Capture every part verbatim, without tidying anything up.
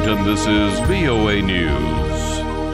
Washington, this is V O A News.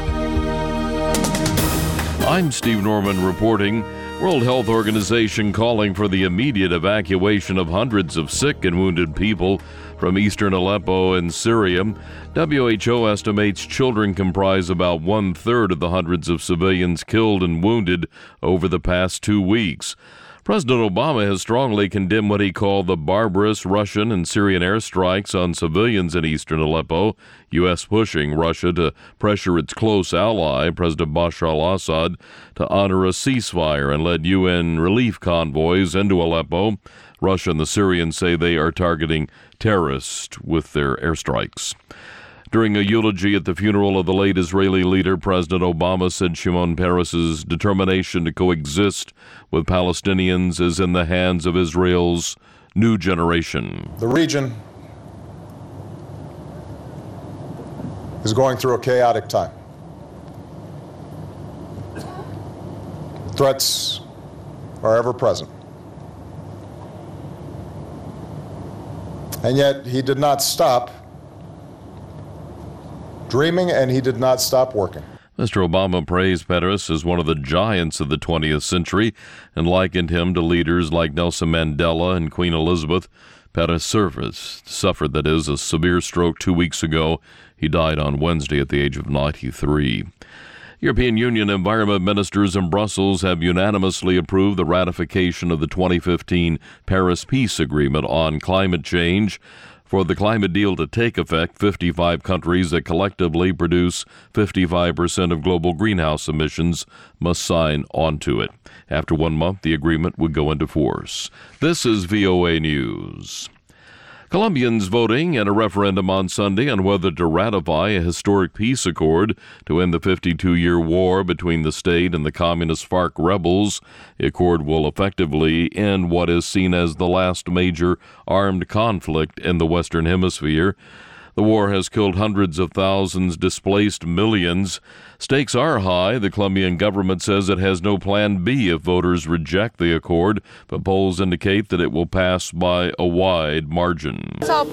I'm Steve Norman reporting. World Health Organization calling for the immediate evacuation of hundreds of sick and wounded people from eastern Aleppo and Syria. W H O estimates children comprise about one-third of the hundreds of civilians killed and wounded over the past two weeks. President Obama has strongly condemned what he called the barbarous Russian and Syrian airstrikes on civilians in eastern Aleppo, U S pushing Russia to pressure its close ally, President Bashar al-Assad, to honor a ceasefire and lead U N relief convoys into Aleppo. Russia and the Syrians say they are targeting terrorists with their airstrikes. During a eulogy at the funeral of the late Israeli leader, President Obama said Shimon Peres's determination to coexist with Palestinians is in the hands of Israel's new generation. The region is going through a chaotic time. Threats are ever present. And yet he did not stop dreaming, and he did not stop working. Mister Obama praised Peres as one of the giants of the twentieth century and likened him to leaders like Nelson Mandela and Queen Elizabeth. Peres suffered, that is, a severe stroke two weeks ago. He died on Wednesday at the age of ninety-three. European Union environment ministers in Brussels have unanimously approved the ratification of the twenty fifteen Paris Peace Agreement on climate change. For the climate deal to take effect, fifty-five countries that collectively produce fifty-five percent of global greenhouse emissions must sign on to it. After one month, the agreement would go into force. This is V O A News. Colombians voting in a referendum on Sunday on whether to ratify a historic peace accord to end the fifty-two-year war between the state and the communist FARC rebels. The accord will effectively end what is seen as the last major armed conflict in the Western Hemisphere. The war has killed hundreds of thousands, displaced millions. Stakes are high. The Colombian government says it has no plan B if voters reject the accord, but polls indicate that it will pass by a wide margin.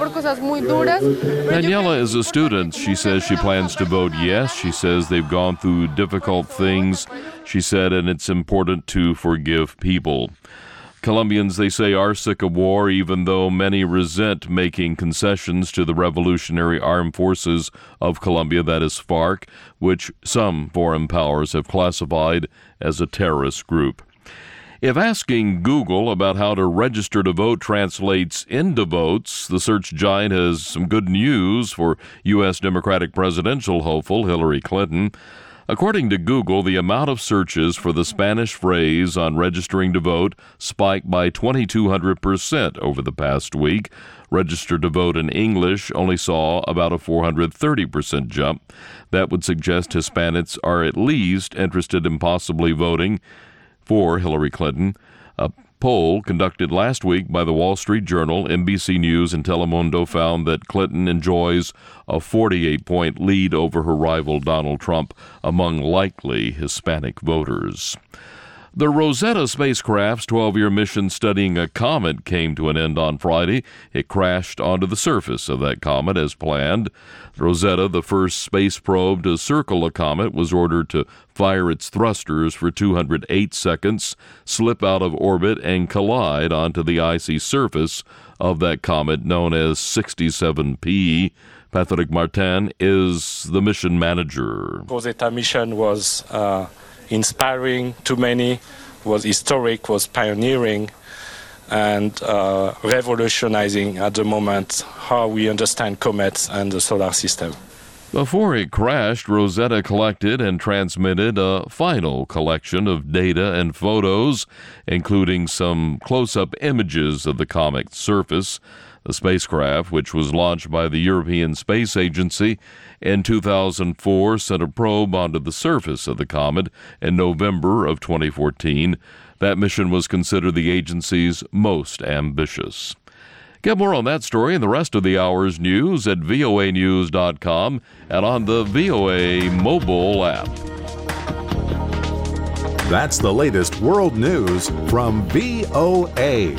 Daniela is a student. She says she plans to vote yes. She says they've gone through difficult things, she said, and it's important to forgive people. Colombians, they say, are sick of war, even though many resent making concessions to the Revolutionary Armed Forces of Colombia, that is FARC, which some foreign powers have classified as a terrorist group. If asking Google about how to register to vote translates into votes, the search giant has some good news for U S Democratic presidential hopeful Hillary Clinton. According to Google, the amount of searches for the Spanish phrase on registering to vote spiked by twenty-two hundred percent over the past week. Register to vote in English only saw about a four hundred thirty percent jump. That would suggest Hispanics are at least interested in possibly voting for Hillary Clinton. A poll conducted last week by the Wall Street Journal, N B C News, and Telemundo found that Clinton enjoys a forty-eight point lead over her rival Donald Trump among likely Hispanic voters. The Rosetta spacecraft's twelve-year mission studying a comet came to an end on Friday. It crashed onto the surface of that comet as planned. Rosetta, the first space probe to circle a comet, was ordered to fire its thrusters for two hundred eight seconds, slip out of orbit, and collide onto the icy surface of that comet known as sixty-seven P. Patrick Martin is the mission manager. Rosetta mission was uh, inspiring to many, was historic, was pioneering, and uh, revolutionizing at the moment how we understand comets and the solar system. Before it crashed, Rosetta collected and transmitted a final collection of data and photos, including some close-up images of the comet's surface. The spacecraft, which was launched by the European Space Agency in two thousand four, sent a probe onto the surface of the comet in November of twenty fourteen. That mission was considered the agency's most ambitious. Get more on that story and the rest of the hour's news at V O A news dot com and on the V O A mobile app. That's the latest world news from V O A.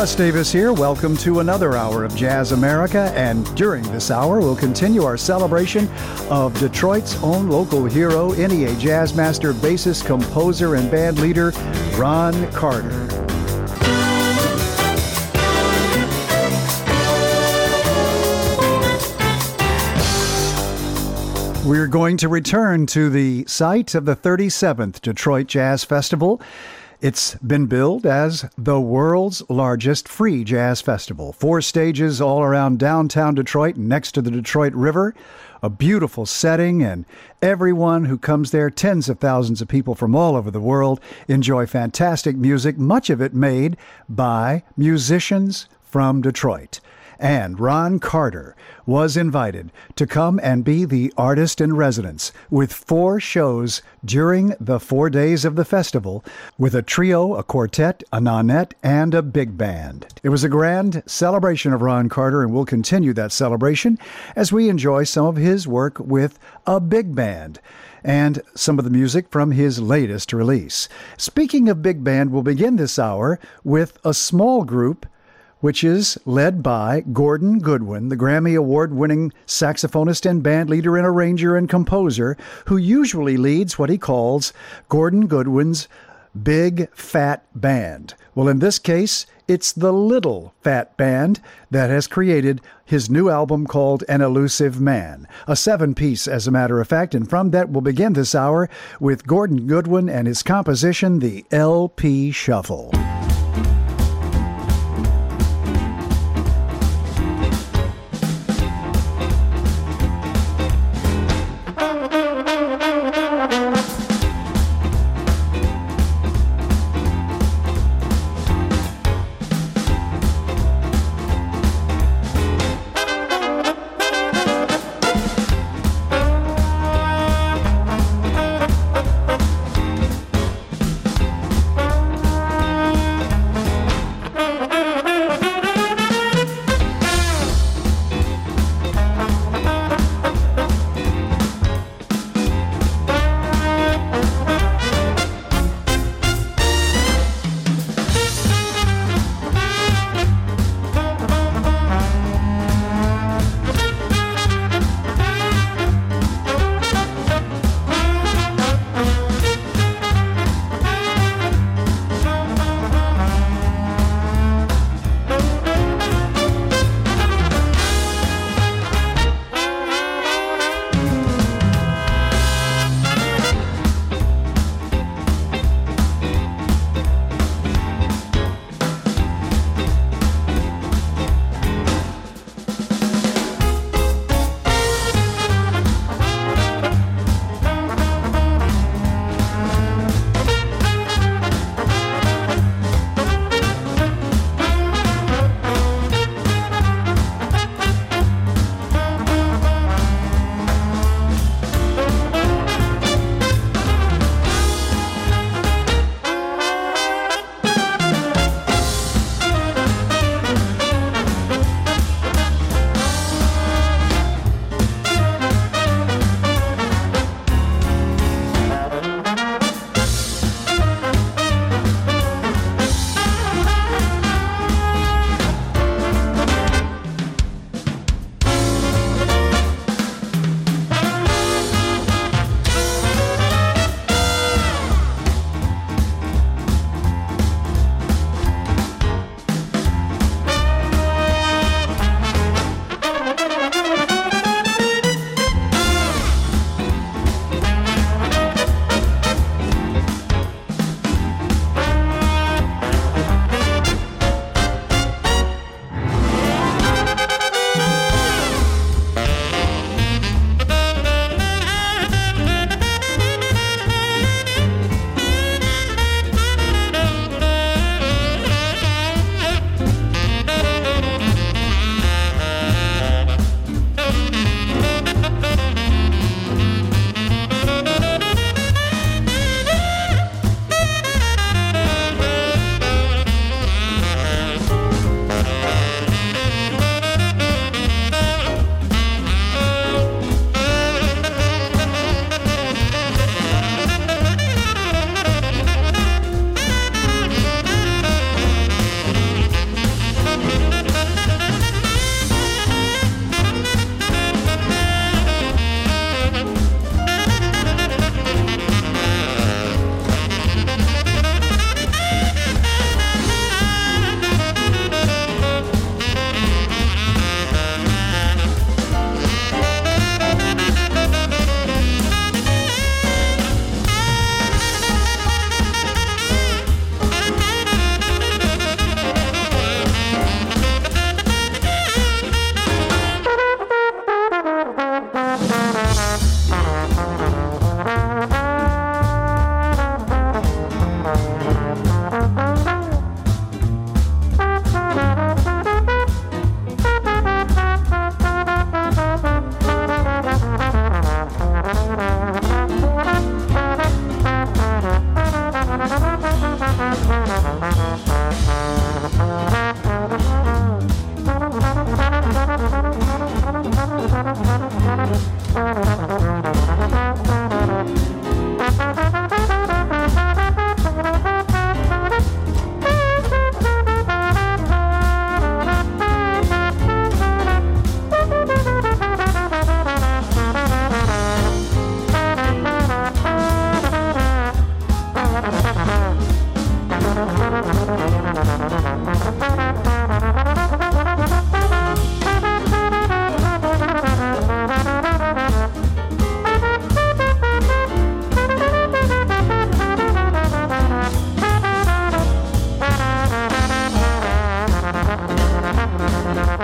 Russ Davis here. Welcome to another hour of Jazz America. And during this hour, we'll continue our celebration of Detroit's own local hero, N E A Jazz Master, bassist, composer, and band leader, Ron Carter. We're going to return to the site of the thirty-seventh Detroit Jazz Festival. It's been billed as the world's largest free jazz festival. Four stages all around downtown Detroit next to the Detroit River. A beautiful setting, and everyone who comes there, tens of thousands of people from all over the world, enjoy fantastic music, much of it made by musicians from Detroit. And Ron Carter was invited to come and be the artist in residence with four shows during the four days of the festival with a trio, a quartet, a nonet, and a big band. It was a grand celebration of Ron Carter, and we'll continue that celebration as we enjoy some of his work with a big band and some of the music from his latest release. Speaking of big band, we'll begin this hour with a small group which is led by Gordon Goodwin, the Grammy Award-winning saxophonist and band leader and arranger and composer, who usually leads what he calls Gordon Goodwin's Big Fat Band. Well, in this case, it's the Little Fat Band that has created his new album called An Elusive Man, a seven-piece, as a matter of fact, and from that we'll begin this hour with Gordon Goodwin and his composition, the L P Shuffle.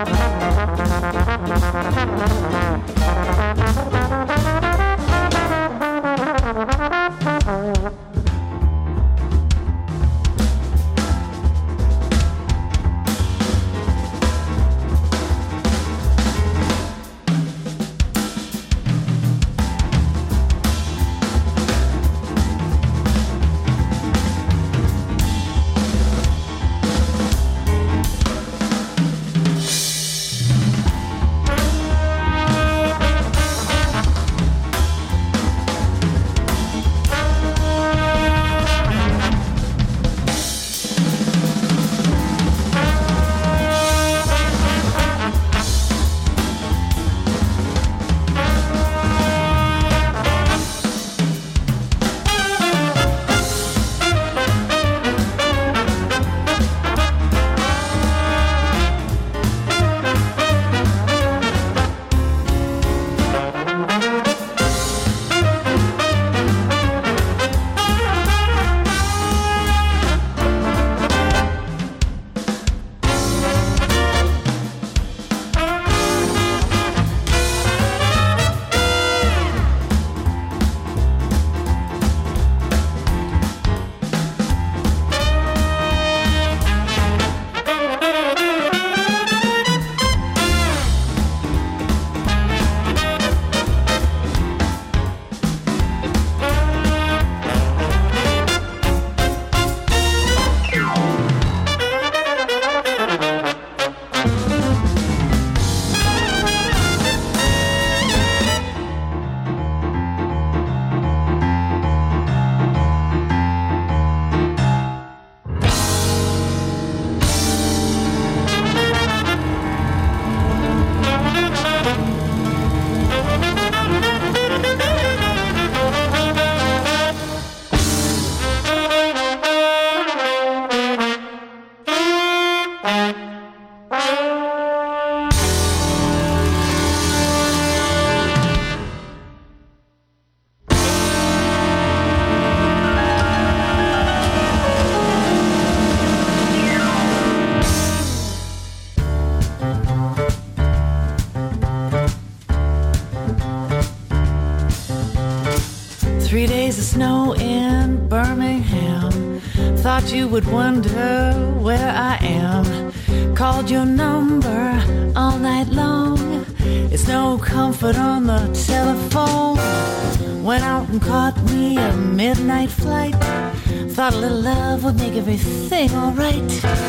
Three days of snow in Birmingham. Thought you would wonder where I am. Called your number all night long. It's no comfort on the telephone. Went out and caught me a midnight flight. Thought a little love would make everything alright.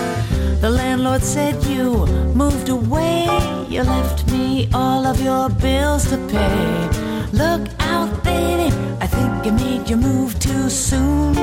The landlord said you moved away. You left me all of your bills to pay. Look out, baby, I think you made your move too soon.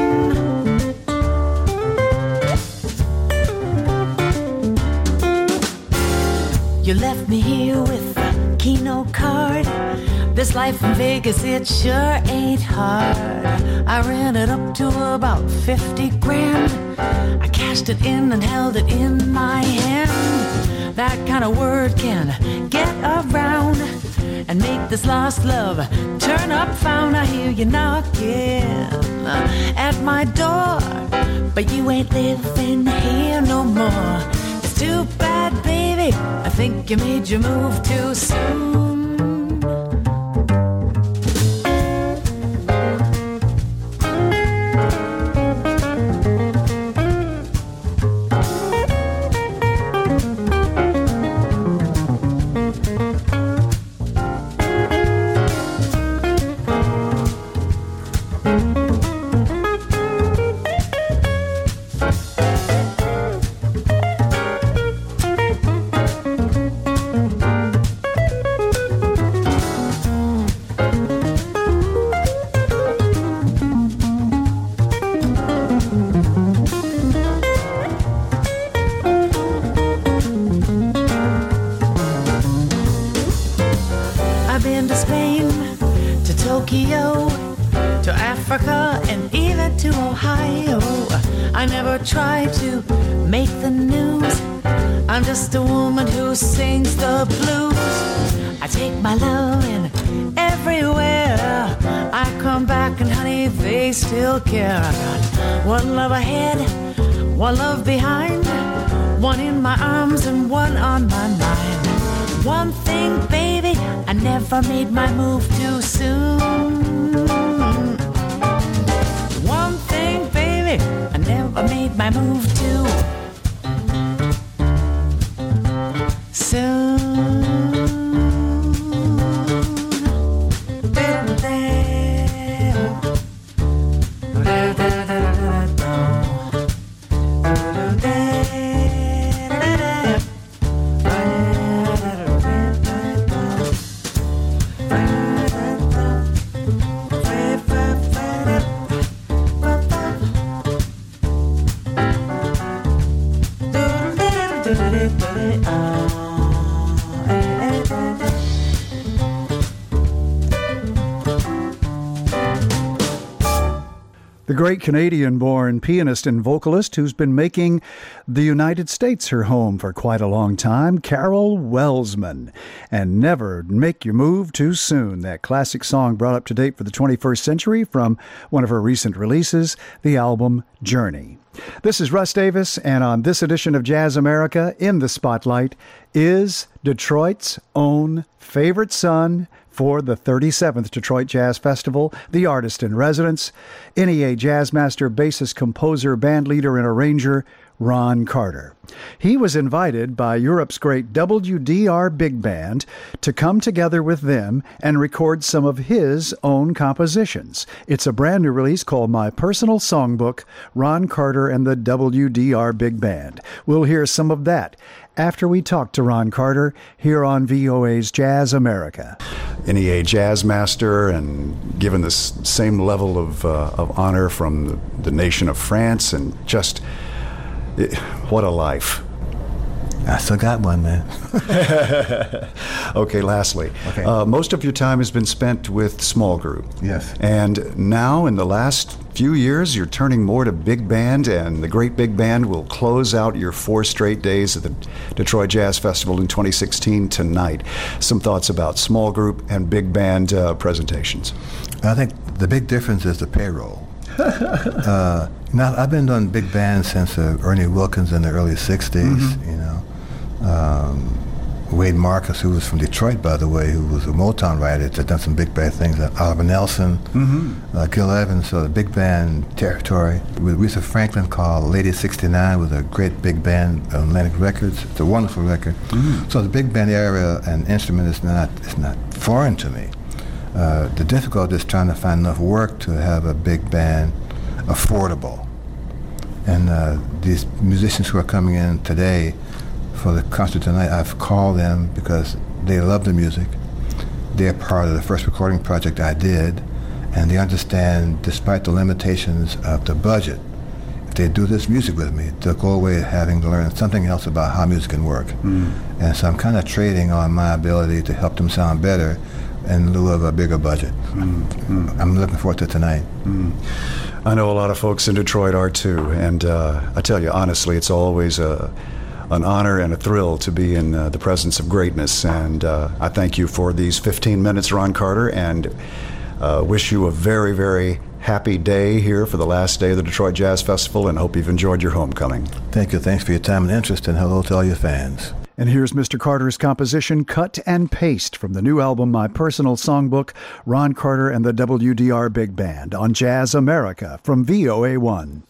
You left me here with a Keno card. This life in Vegas, it sure ain't hard. I ran it up to about fifty grand. I cashed it in and held it in my hand. That kind of word can get around and make this lost love turn up found. I hear you knocking at my door, but you ain't living here no more. It's too bad, baby, I think you made your move too soon. Try to make the news. I'm just a woman who sings the blues. I take my love in everywhere I come back, and honey, they still care. I got one love ahead, one love behind, one in my arms and one on my mind. One thing, baby, I never made my move too soon. One thing, baby, I never made my move too soon. The great Canadian-born pianist and vocalist who's been making the United States her home for quite a long time, Carol Welsman. And Never Make Your Move Too Soon, that classic song brought up to date for the twenty-first century from one of her recent releases, the album Journey. This is Russ Davis, and on this edition of Jazz America, in the spotlight is Detroit's own favorite son for the thirty-seventh Detroit Jazz Festival, the artist in residence, N E A jazz master, bassist, composer, band leader, and arranger, Ron Carter. He was invited by Europe's great W D R Big Band to come together with them and record some of his own compositions. It's a brand new release called My Personal Songbook, Ron Carter and the W D R Big Band. We'll hear some of that after we talk to Ron Carter here on V O A's Jazz America. N E A jazz master and given this same level of, uh, of honor from the, the nation of France, and just it, what a life. I still got one, man. Okay, lastly, okay. Uh, most of your time has been spent with small group. Yes. And now, in the last few years, you're turning more to big band, and the great big band will close out your four straight days at the Detroit Jazz Festival in twenty sixteen tonight. Some thoughts about small group and big band uh, presentations. I think the big difference is the payroll. uh, now, I've been doing big bands since uh, Ernie Wilkins in the early sixties, mm-hmm. you know. Um, Wade Marcus, who was from Detroit, by the way, who was a Motown writer, has done some big band things. Uh, Oliver Nelson, mm-hmm. uh, Gil Evans, so the big band territory. With Aretha Franklin called Lady sixty-nine was a great big band on Atlantic Records. It's a wonderful record. Mm-hmm. So the big band area and instrument is not, it's not foreign to me. Uh, the difficulty is trying to find enough work to have a big band affordable. And uh, these musicians who are coming in today for the concert tonight, I've called them because they love the music. They're part of the first recording project I did, and they understand, despite the limitations of the budget, if they do this music with me, they'll go away having to learn something else about how music can work. Mm. And so I'm kind of trading on my ability to help them sound better in lieu of a bigger budget. Mm. Mm. I'm looking forward to tonight. Mm. I know a lot of folks in Detroit are too, and uh, I tell you honestly, it's always a an honor and a thrill to be in uh, the presence of greatness. And uh, I thank you for these fifteen minutes, Ron Carter, and uh, wish you a very, very happy day here for the last day of the Detroit Jazz Festival, and hope you've enjoyed your homecoming. Thank you. Thanks for your time and interest, and hello to all your fans. And here's Mister Carter's composition, Cut and Paste, from the new album, My Personal Songbook, Ron Carter and the W D R Big Band, on Jazz America from V O A one.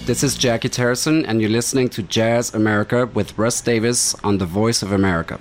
This is Jackie Terrison, and you're listening to Jazz America with Russ Davis on The Voice of America.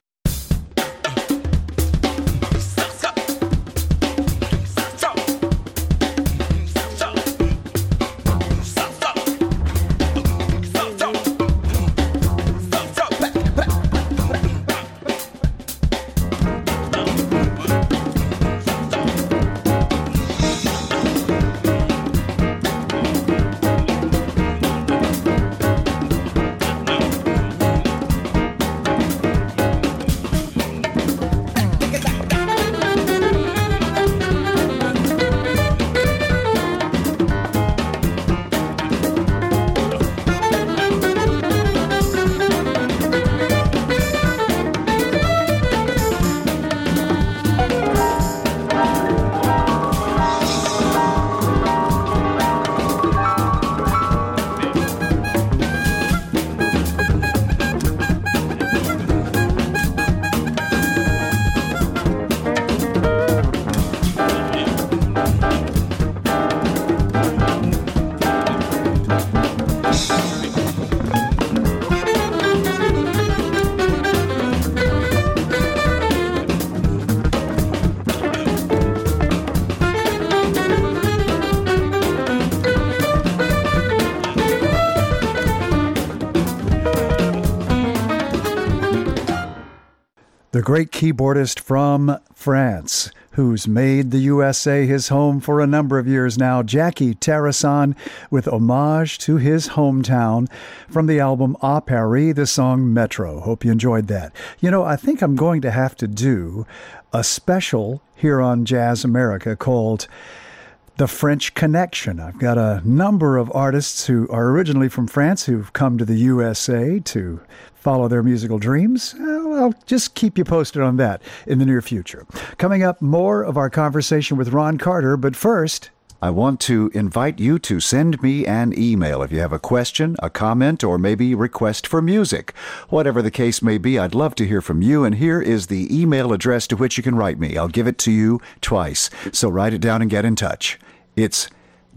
The great keyboardist from France, who's made the U S A his home for a number of years now, Jackie Terrison, with homage to his hometown from the album A Paris, the song Metro. Hope you enjoyed that. You know, I think I'm going to have to do a special here on Jazz America called The French Connection. I've got a number of artists who are originally from France who've come to the U S A to follow their musical dreams. I'll just keep you posted on that in the near future. Coming up, more of our conversation with Ron Carter, but first, I want to invite you to send me an email if you have a question, a comment, or maybe request for music. Whatever the case may be, I'd love to hear from you, and here is the email address to which you can write me. I'll give it to you twice, so write it down and get in touch. It's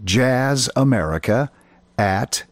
jazzamerica at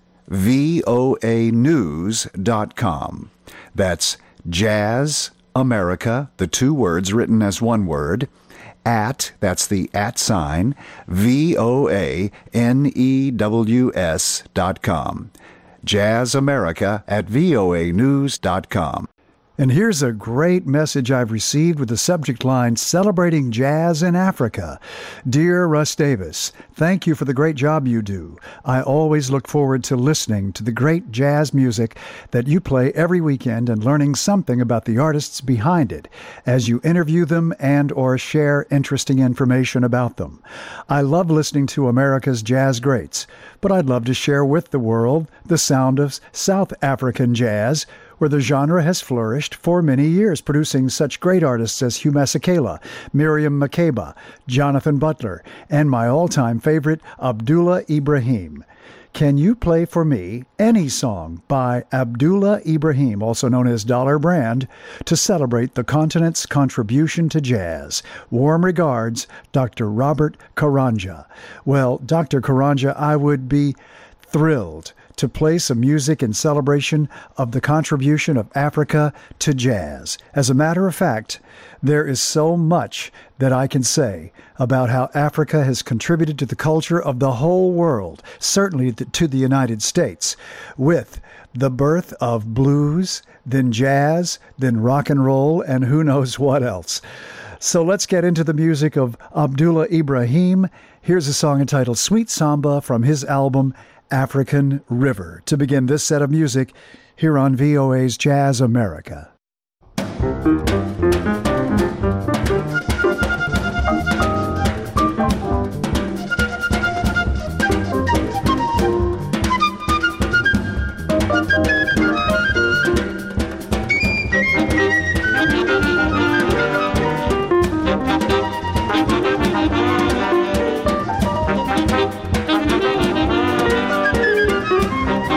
voa news dot com. That's Jazz America, the two words written as one word, at, that's the at sign, V O A N E W S dot com. Jazz America at voa news dot com. And here's a great message I've received with the subject line, Celebrating Jazz in Africa. Dear Russ Davis, thank you for the great job you do. I always look forward to listening to the great jazz music that you play every weekend and learning something about the artists behind it as you interview them and or share interesting information about them. I love listening to America's jazz greats, but I'd love to share with the world the sound of South African jazz, where the genre has flourished for many years, producing such great artists as Hugh Masekela, Miriam Makeba, Jonathan Butler, and my all-time favorite, Abdullah Ibrahim. Can you play for me any song by Abdullah Ibrahim, also known as Dollar Brand, to celebrate the continent's contribution to jazz? Warm regards, Doctor Robert Karanja. Well, Doctor Karanja, I would be thrilled to play some music in celebration of the contribution of Africa to jazz. As a matter of fact, there is so much that I can say about how Africa has contributed to the culture of the whole world, certainly to the United States, with the birth of blues, then jazz, then rock and roll, and who knows what else. So let's get into the music of Abdullah Ibrahim. Here's a song entitled Sweet Samba from his album African River, to begin this set of music here on V O A's Jazz America.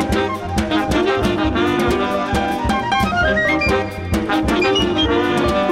Thank you.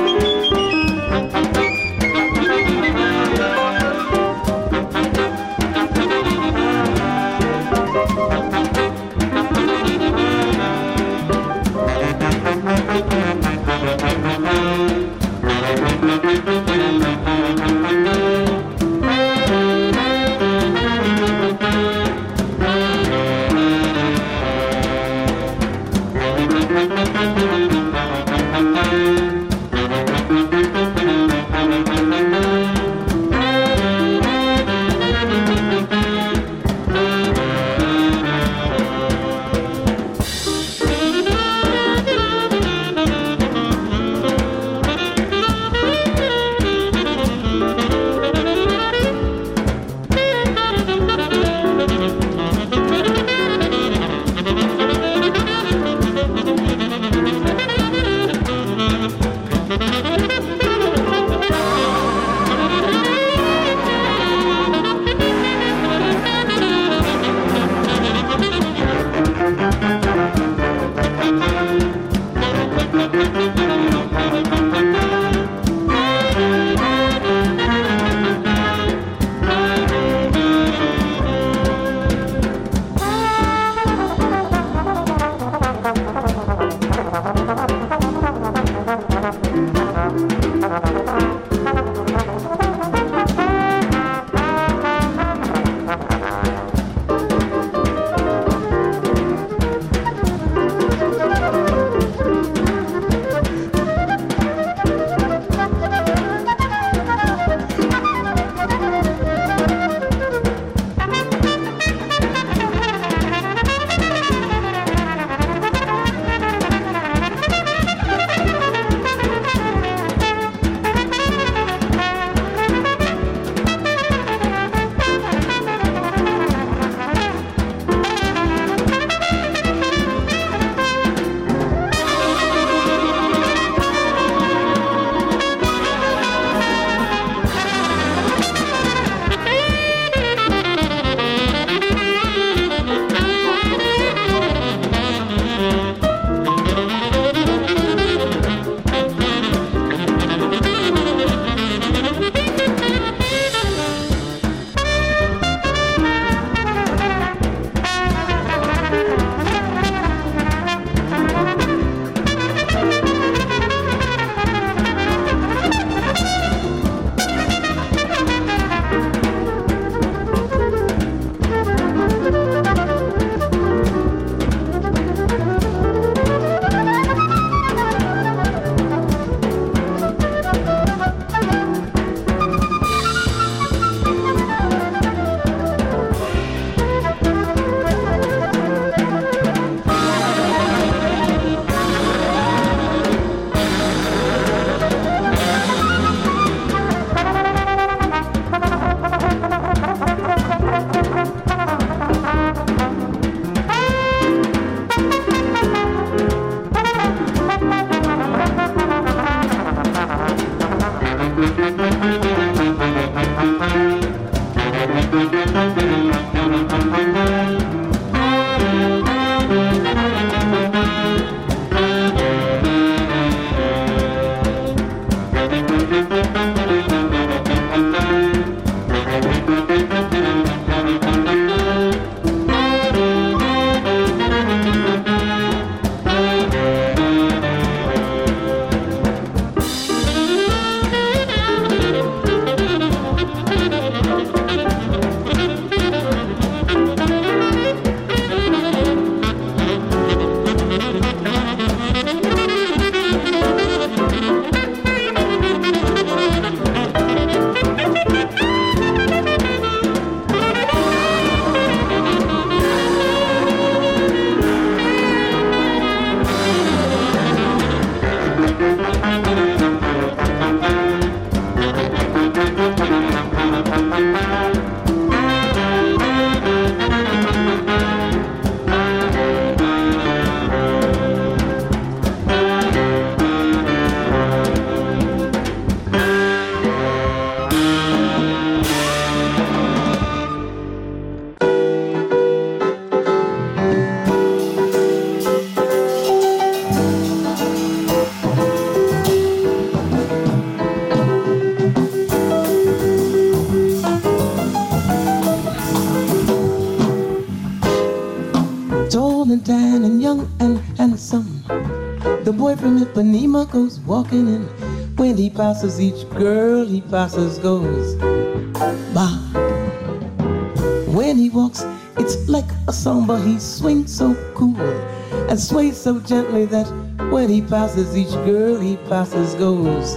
Ipanema goes walking, and when he passes each girl he passes goes by. When he walks, it's like a song, but he swings so cool and sways so gently that when he passes each girl he passes goes.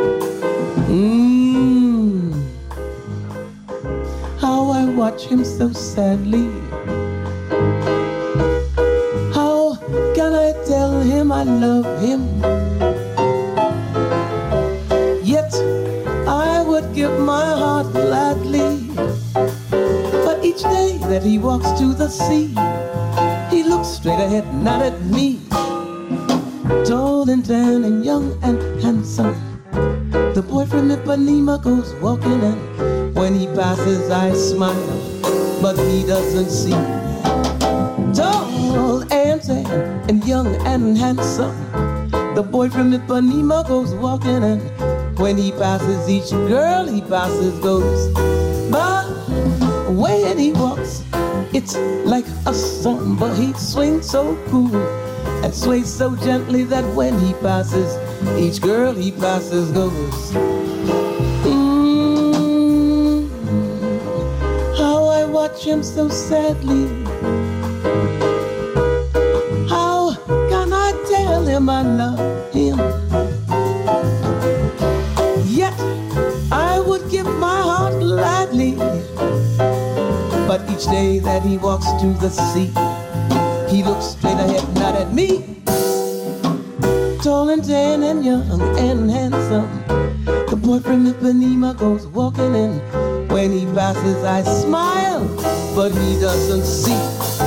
Mmm, how I watch him so sadly. How can I tell him I love him? Yet I would give my heart gladly. But each day that he walks to the sea, he looks straight ahead, not at me. Tall and tan and young and handsome, the boy from Ipanema goes walking, and when he passes I smile, but he doesn't see. Tall and tan and young and handsome, the boy from Ipanema goes walking, and when he passes each girl he passes goes. But when he walks, it's like a song, but he swings so cool and sways so gently that when he passes, each girl he passes goes. Mm, how I watch him so sadly. How can I tell him I love him? Yet I would give my heart gladly. But each day that he walks to the sea, he looks straight ahead, not at me. Tall and tan and young and handsome, the boy from Ipanema goes walking, and when he passes I smile, but he doesn't see.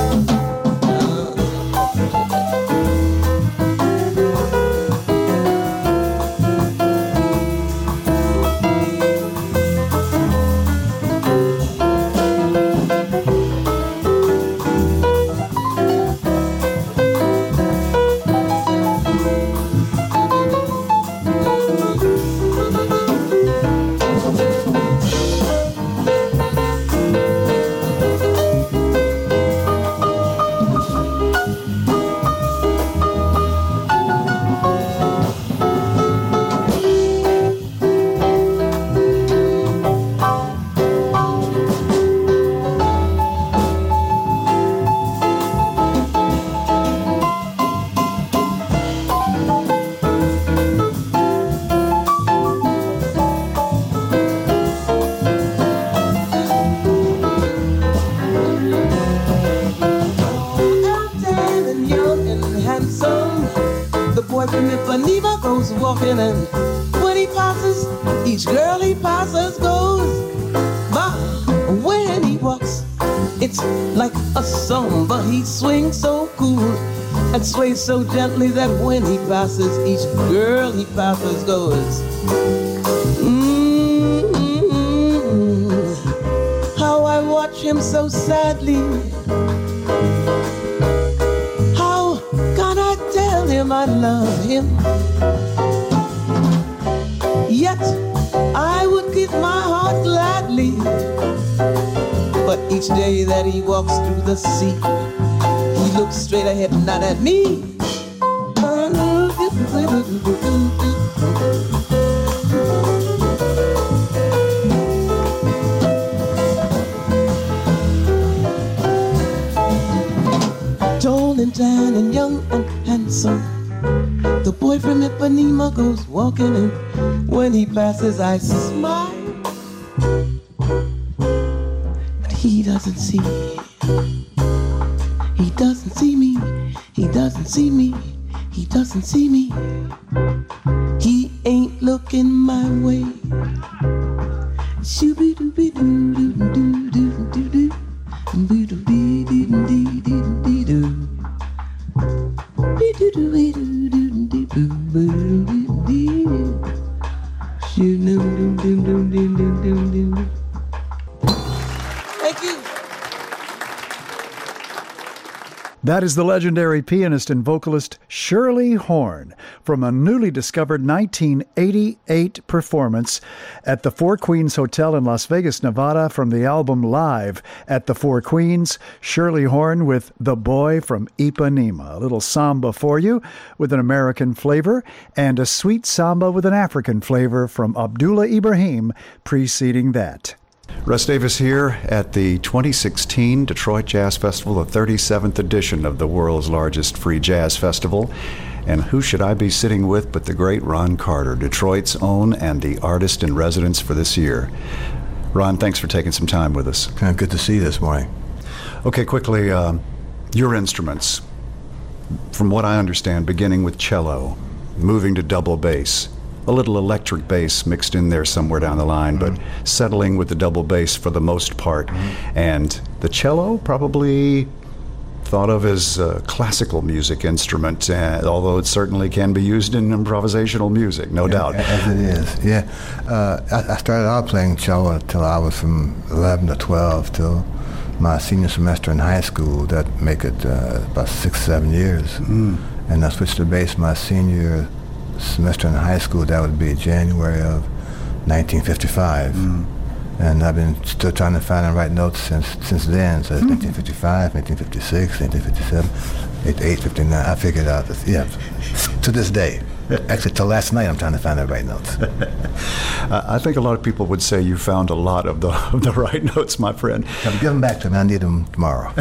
But he swings so cool and sways so gently that when he passes, each girl he passes goes. Mm-hmm. How I watch him so sadly. How can I tell him I love him? Yet I would give my heart gladly. But each day that he walks through the sea, he looks straight ahead, not at me. Tall and tan and young and handsome, the boy from Ipanema goes walking, and when he passes I smile. He doesn't see me. He doesn't see me. He doesn't see me. He doesn't see me. He ain't looking my way. Shooby dooby doo doo doo doo doo doo. Boo doo dee dee dee dee dee doo. Bee doo doo dee doo doo dee boo boo dee dee doo. Shoo doo doo doo doo doo doo doo. That is the legendary pianist and vocalist Shirley Horn from a newly discovered nineteen eighty-eight performance at the Four Queens Hotel in Las Vegas, Nevada from the album Live at the Four Queens. Shirley Horn with The Boy from Ipanema. A little samba for you with an American flavor and a sweet samba with an African flavor from Abdullah Ibrahim preceding that. Russ Davis here at the twenty sixteen Detroit Jazz Festival, the thirty-seventh edition of the world's largest free jazz festival. And who should I be sitting with but the great Ron Carter, Detroit's own and the artist in residence for this year. Ron, thanks for taking some time with us. Good to see you this morning. Okay, quickly, uh, your instruments, from what I understand, beginning with cello, moving to double bass, a little electric bass mixed in there somewhere down the line, mm-hmm. but settling with the double bass for the most part. Mm-hmm. And the cello, probably thought of as a classical music instrument, uh, although it certainly can be used in improvisational music, no yeah, doubt. As it is, yeah. Uh, I, I started out playing cello until I was from eleven to twelve, till my senior semester in high school. That make it uh, about six, seven years. Mm. And I switched to bass my senior semester in high school. That would be January of nineteen fifty-five. Mm. And I've been still trying to find and write notes since since then. So it's mm. nineteen fifty-five, nineteen fifty-six, nineteen fifty-seven, eighty-eight, fifty-nine. I figured out this, yeah, to this day. Actually, till last night, I'm trying to find and write notes. uh, I think a lot of people would say you found a lot of the of the right notes, my friend. I'll give them back to me. I need them tomorrow.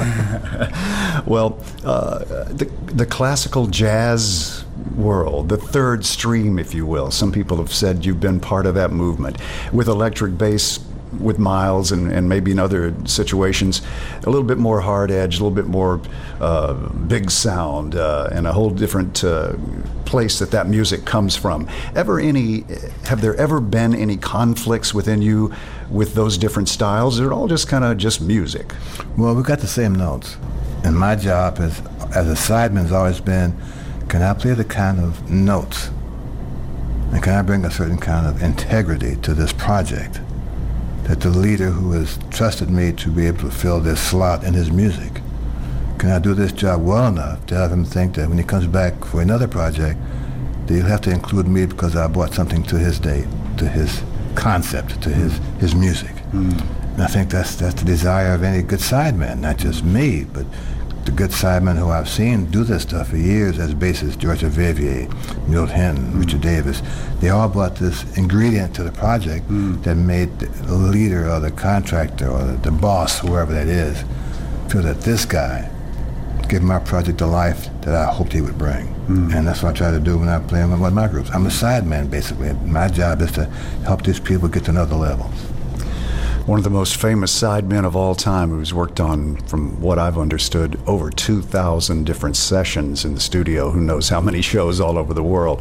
Well, uh, the the classical jazz world, the third stream, if you will. Some people have said you've been part of that movement. With electric bass, with Miles, and, and maybe in other situations, a little bit more hard edge, a little bit more uh, big sound, uh, and a whole different uh, place that that music comes from. Ever any, have there ever been any conflicts within you with those different styles? Or all just kind of just music? Well, we got the same notes. And my job as, as a sideman has always been, can I play the kind of notes, and can I bring a certain kind of integrity to this project, that the leader who has trusted me to be able to fill this slot in his music, can I do this job well enough to have him think that when he comes back for another project, that he'll have to include me because I brought something to his date, to his concept, to his, his music. Mm. And I think that's that's the desire of any good sideman, not just me, but the good sidemen who I've seen do this stuff for years as bassists, George Vivier, Milt Hinton, mm. Richard Davis. They all brought this ingredient to the project mm. that made the leader or the contractor or the, the boss, whoever that is, feel that this guy gave my project the life that I hoped he would bring. Mm. And that's what I try to do when I play with my groups. I'm a sideman, basically. My job is to help these people get to another level. One of the most famous sidemen of all time, who's worked on, from what I've understood, over two thousand different sessions in the studio. Who knows how many shows all over the world.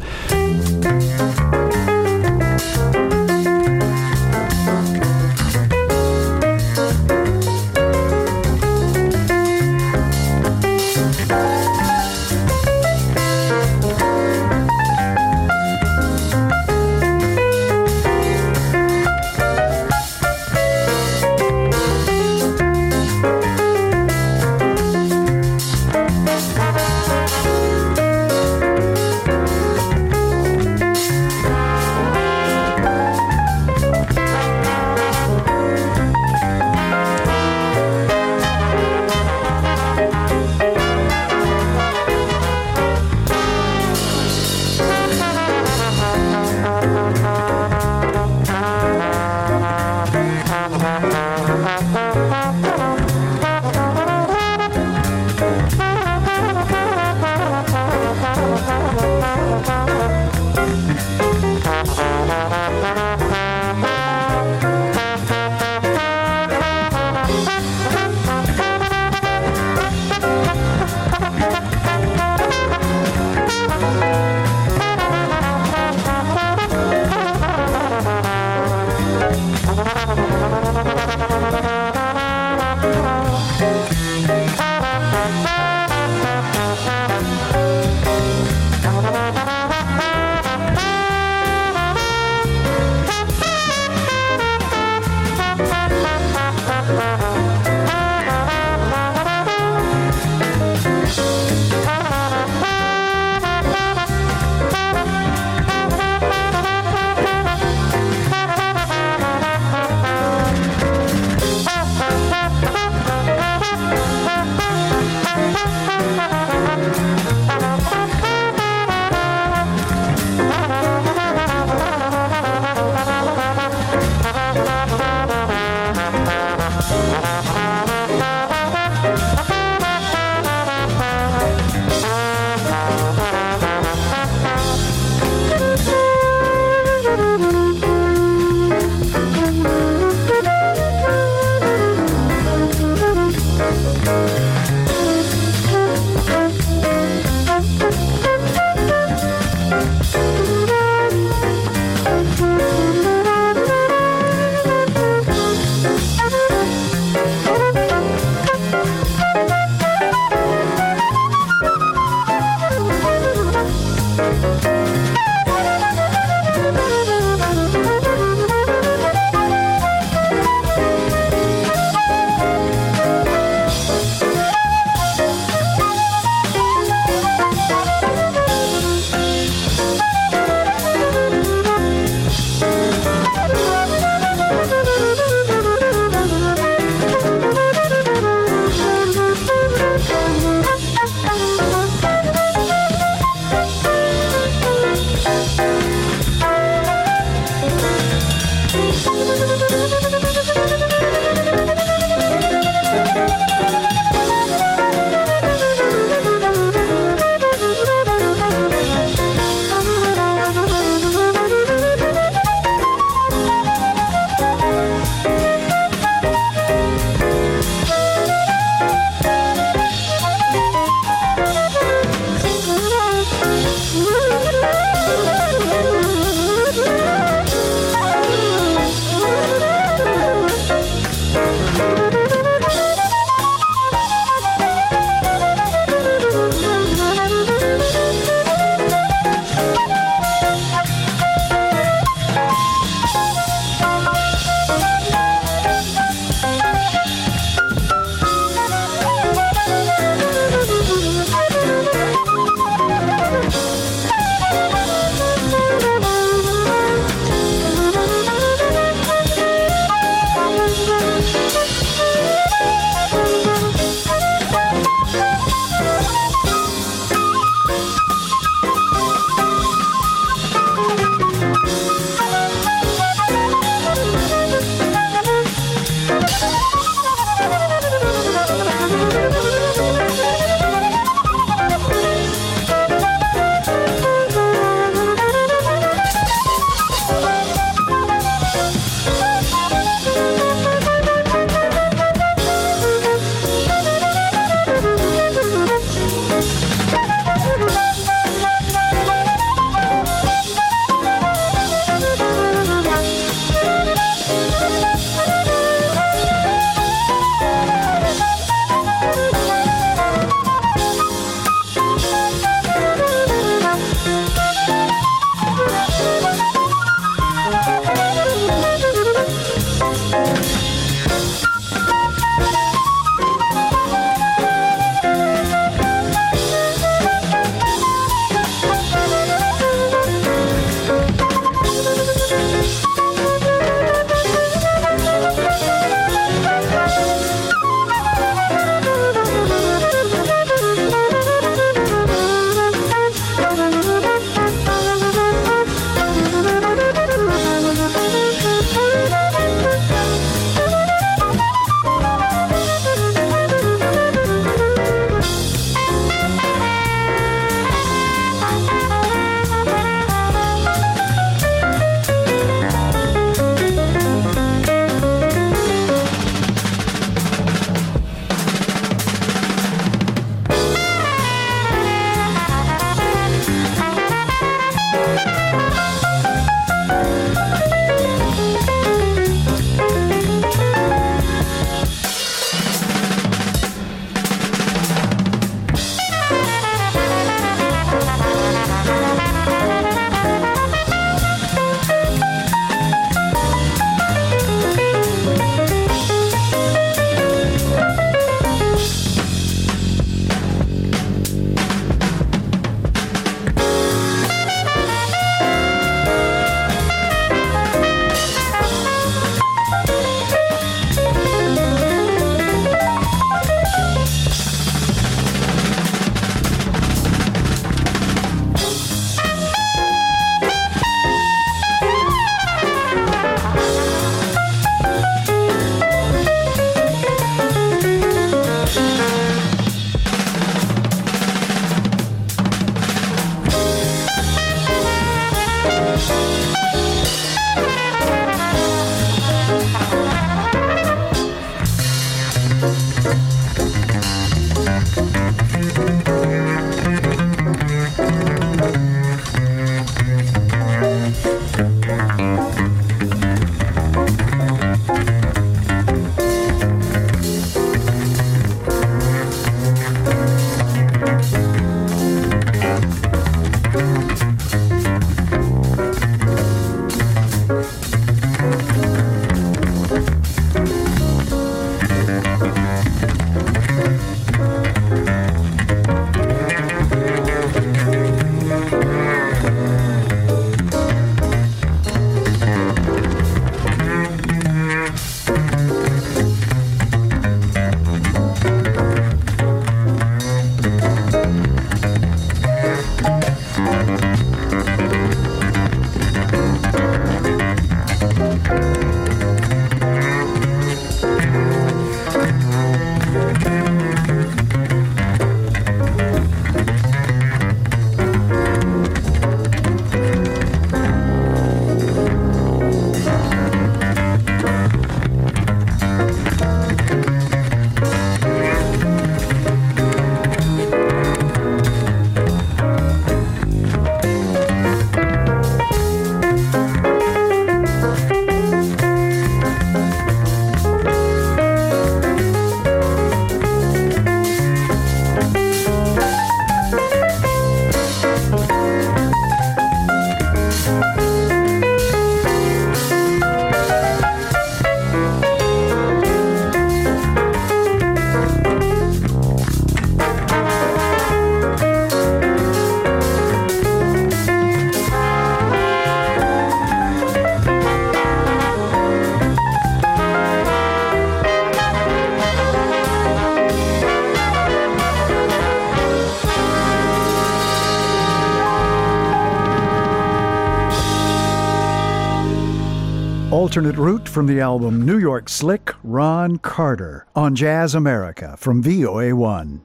Alternate route from the album New York Slick, Ron Carter on Jazz America from V O A one.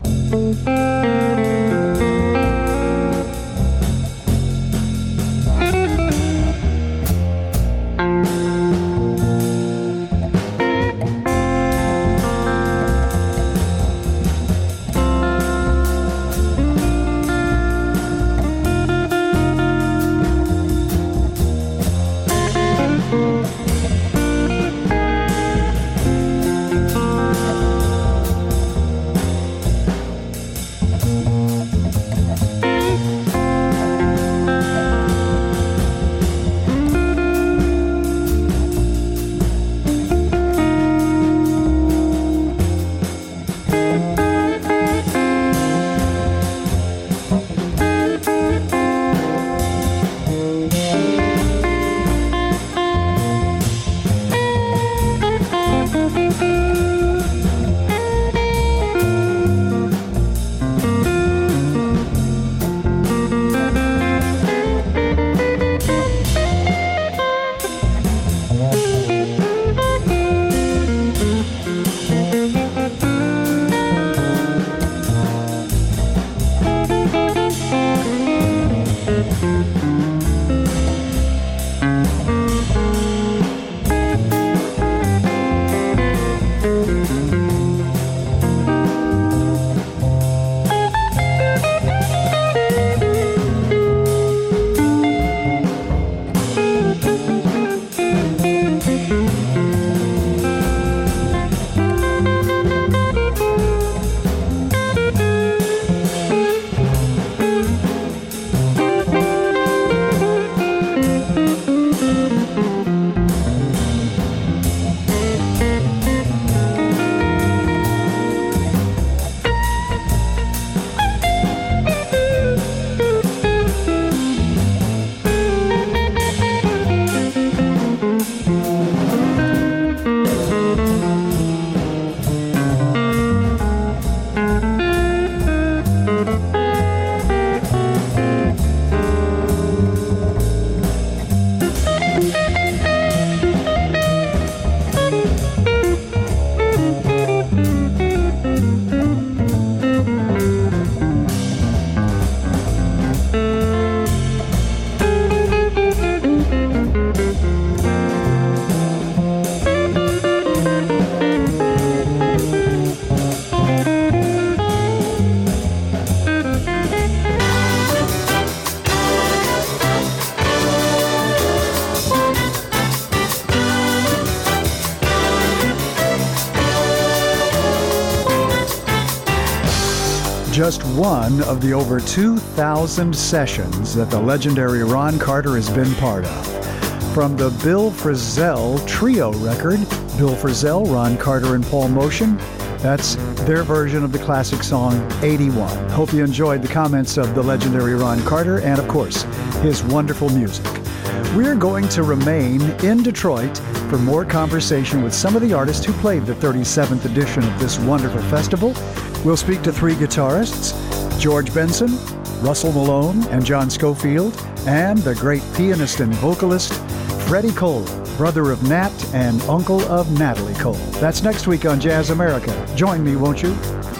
just one of the over two thousand sessions that the legendary Ron Carter has been part of. From the Bill Frisell Trio record, Bill Frisell, Ron Carter, and Paul Motian, that's their version of the classic song eighty-one. Hope you enjoyed the comments of the legendary Ron Carter and, of course, his wonderful music. We're going to remain in Detroit for more conversation with some of the artists who played the thirty-seventh edition of this wonderful festival. We'll speak to three guitarists, George Benson, Russell Malone, and John Schofield, and the great pianist and vocalist, Freddie Cole, brother of Nat and uncle of Natalie Cole. That's next week on Jazz America. Join me, won't you?